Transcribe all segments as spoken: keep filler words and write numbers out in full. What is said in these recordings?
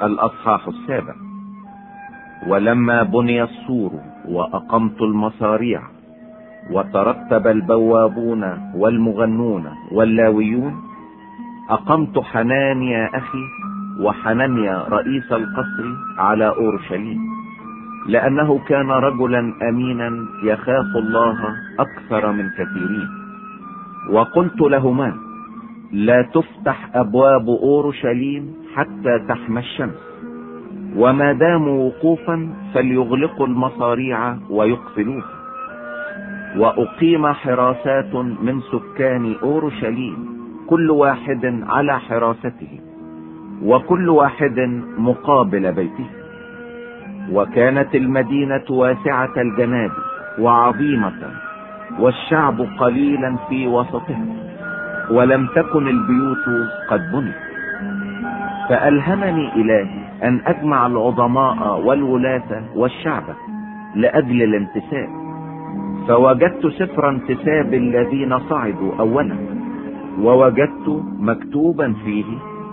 الأصحاح السابع. ولما بني السور وأقمت المصاريع وترتب البوابون والمغنون واللاويون، أقمت حنانيا أخي وحنانيا رئيس القصر على أورشليم، لأنه كان رجلا أمينا يخاف الله أكثر من كثيرين. وقلت لهما: لا تفتح أبواب أورشليم حتى تحمى الشمس، وما داموا وقوفا فليغلقوا المصاريع ويقفلوها. وأقيم حراسات من سكان أورشليم، كل واحد على حراسته، وكل واحد مقابل بيته. وكانت المدينة واسعة الجناب وعظيمة، والشعب قليلا في وسطها، ولم تكن البيوت قد بنت. فألهمني إلهي أن أجمع العظماء والولاة والشعب لأجل الانتساب، فوجدت سفر انتساب الذين صعدوا أولا، ووجدت مكتوبا فيه: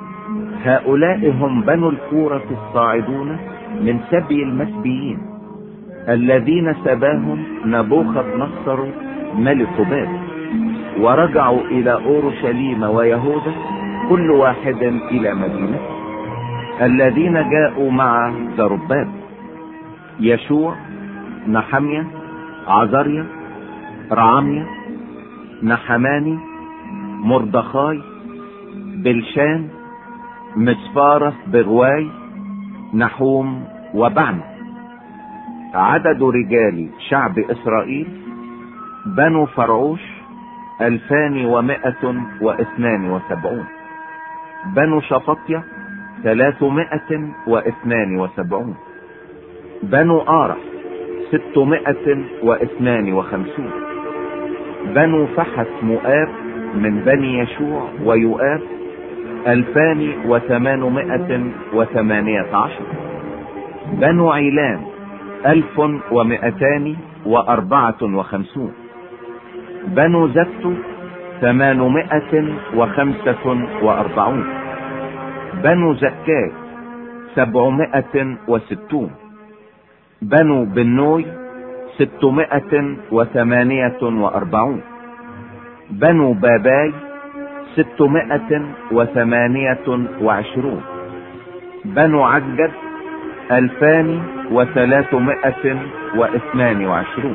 هؤلاء هم بنو الكورة الصاعدون من سبي المسبيين، الذين سباهم نبوخذ نصر ملك بابل، ورجعوا إلى أورشليم ويهوذا كل واحد إلى مدينته، الذين جاءوا مع زربابل: يشوع، نحميا، عزريا، رعميا، نحماني، مردخاي، بلشان، مسفارة بغواي، نحوم، وبعنا. عدد رجال شعب إسرائيل بنو فرعوش ألفان ومائة واثنان وسبعون. بنو شفطية ثلاثمائة واثنان وسبعون. بنو آرة ستمائة واثنان وخمسون. بنو فحت مؤاب من بني يشوع ويؤاب ألفان وثمانمائة وثمانية عشر. بنو عيلام ألف ومائتان وأربعة وخمسون. بنو زبت ثمانمائة وخمسة وأربعون. بنو زكاي سبعمائة وستون. بنو بنوي ستمائة وثمانية وأربعون. بنو باباي ستمائة وثمانية وعشرون. بنو عجد ألفان وثلاثمائة واثنان وعشرون.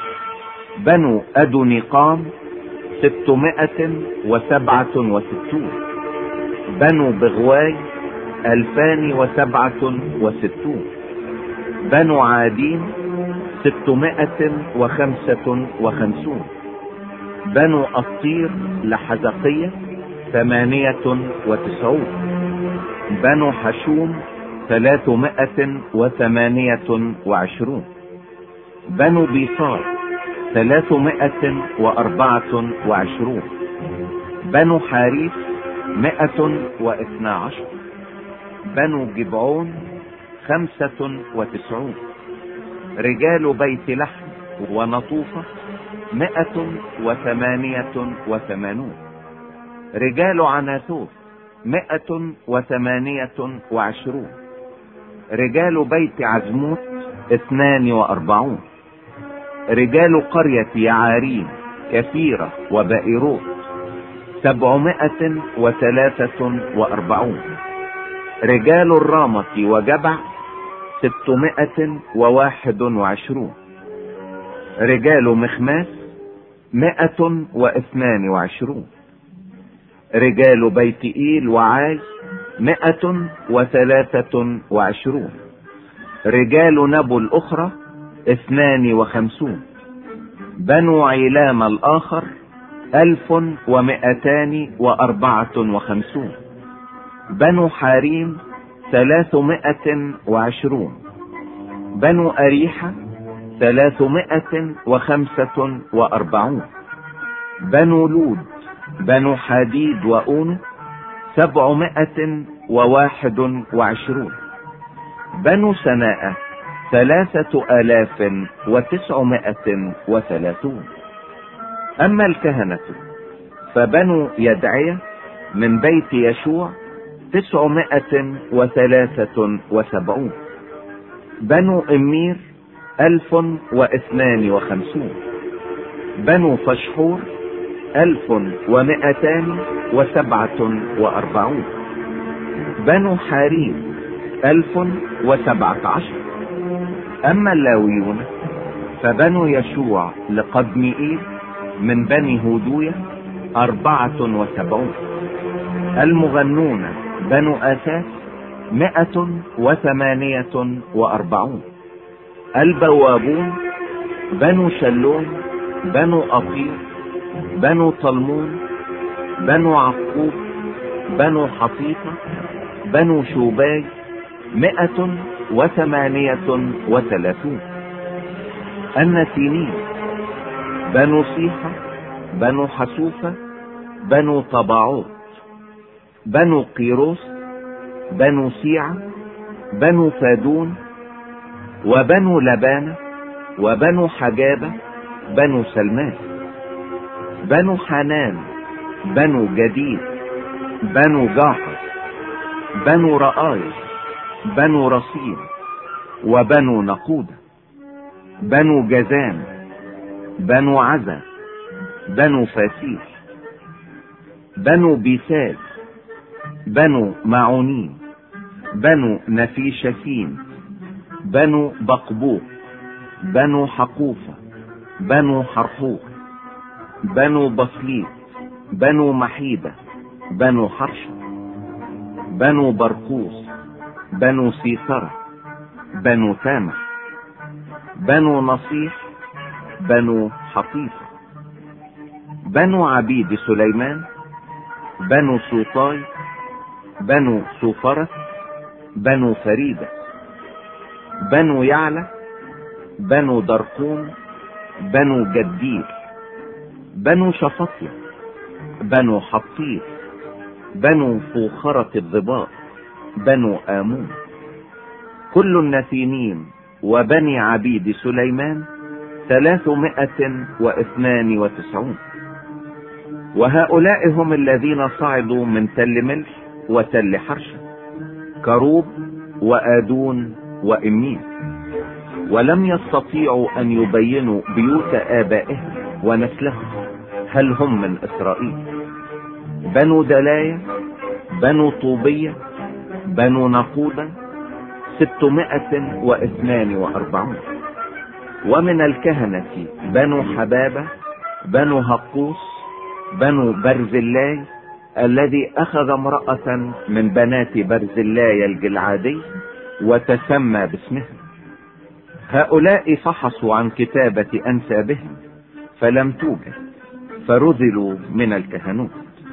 بنو أدونيقام ستمائة وسبعة وستون. بنو بغواي ألفان وسبعة وستون. بنو عادين ستمائة وخمسة وخمسون. بنو أسطير لحزقية ثمانية وتسعون. بنو حشوم ثلاثمائة وثمانية وعشرون. بنو بيصار ثلاثمائة وأربعة وعشرون. بنو حاريف مائة واثنى عشر. بنو جبعون خمسة وتسعون. رجال بيت لحم ونطوفة مائة وثمانية وثمانون. رجال عناثوث مائة وثمانية وعشرون. رجال بيت عزموت اثنان وأربعون. رجال قرية يعارين كثيرة وبائروت سبعمائة وثلاثة وأربعون. رجال الرامة وجبع ستمائة وواحد وعشرون. رجال مخماس مائة واثنان وعشرون. رجال بيت إيل وعاي مائة وثلاثة وعشرون. رجال نبو الأخرى اثنان وخمسون. بنو عيلام الآخر ألف ومائتان وأربعة وخمسون. بنو حاريم ثلاثمائة وعشرون. بنو أريحة ثلاثمائة وخمسة وأربعون. بنو لود بنو حديد وأون سبعمائة وواحد وعشرون. بنو سناء ثلاثة آلاف وتسعمائة وثلاثون. أما الكهنة فبنو يدعية من بيت يشوع تسعمائة وثلاثة وسبعون. بنو إمير ألف واثنان وخمسون. بنو فشحور ألف ومائتان وسبعة وأربعون. بنو حاريم ألف وسبعة عشر. أما اللاويون فبنو يشوع لقدمئيل من بني هودوية أربعة وسبعون. المغنون بنو آساس مائة وثمانية وأربعون. البوابون بنو شلون بنو أطير بنو طلمون بنو عقوب بنو حطيفة بنو شوباي مائة وثمانية وثلاثون. النتينين بنو صيحة بنو حسوفة بنو طباعوت بنو قيروس بنو سيعة بنو فادون وبنو لبانة وبنو حجابة بنو سلمان. بنو حنان بنو جديد بنو جاحر بنو رآيس بنو رصين وبنو نقودة. بنو جزام بنو عزا بنو فاسيح بنو بيساد بنو معونين بنو نفيشكين بنو بقبوق بنو حقوفة بنو حرحوق بنو بصليط بنو محيدة بنو حرشة بنو برقوس بنو سيسرة بنو تامح بنو نصيح بنو حطيفة. بنو عبيد سليمان بنو سوطاي بنو سوفرة بنو فريدة بنو يعلى بنو درقون بنو جدير بنو شفطية بنو حطير بنو فوخرة الضباء بنو آمون. كل النثينين وبني عبيد سليمان ثلاثمائة واثنان وتسعون. وهؤلاء هم الذين صعدوا من تل ملح وتل حرشة كروب وآدون وإمين، ولم يستطيعوا أن يبينوا بيوت آبائهم ونسلهم هل هم من إسرائيل. بنو دلاية بنو طوبية بنو نقودة ستمائة واثنان وأربعون. ومن الكهنة بنو حبابة بنو هقوس بنو برزلاي الذي أخذ امرأة من بنات برزلاي الجلعادي وتسمى باسمها. هؤلاء فحصوا عن كتابة أنسابهم فلم توجد فرذلوا من الكهنوت.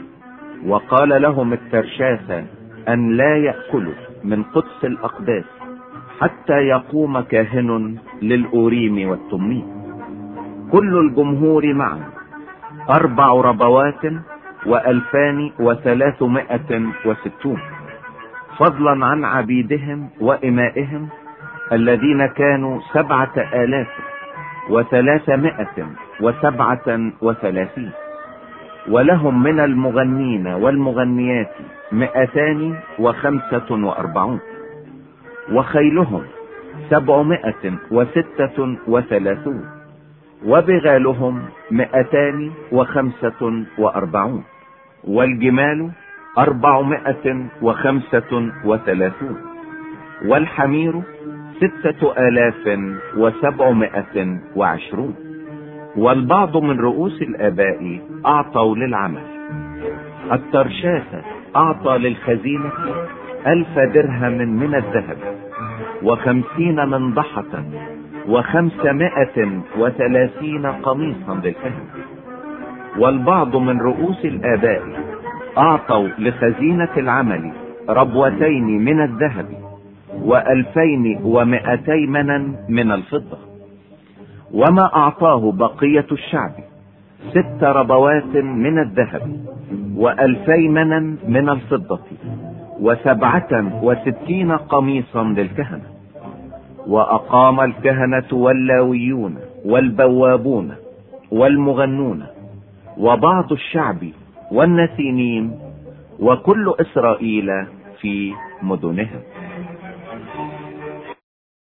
وقال لهم الترشاثة أن لا يأكلوا من قدس الأقداس حتى يقوم كاهن للأوريم والتميم. كل الجمهور معا أربع ربوات وألفان وثلاثمائة وستون، فضلا عن عبيدهم وإمائهم الذين كانوا سبعة آلاف وثلاثمائة وسبعة وثلاثين. ولهم من المغنين والمغنيات مئتان وخمسة وأربعون. وخيلهم سبعمائة وستة وثلاثون. وبغالهم مئتان وخمسة وأربعون. والجمال أربعمائة وخمسة وثلاثون. والحمير ستة آلاف وسبعمائة وعشرون. والبعض من رؤوس الآباء أعطوا للعمل. الترشاثة أعطى للخزينة ألف درهم من الذهب وخمسين منضحة وخمسمائة وثلاثين قميصا للكهنة. والبعض من رؤوس الآباء أعطوا لخزينة العمل ربوتين من الذهب وألفين ومائتي منا من الفضة. وما أعطاه بقية الشعب ست ربوات من الذهب وألفي منا من الفضة وسبعة وستين قميصا للكهنة. وأقام الكهنة واللاويون والبوابون والمغنون وبعض الشعب والنسينين وكل إسرائيل في مدنهم.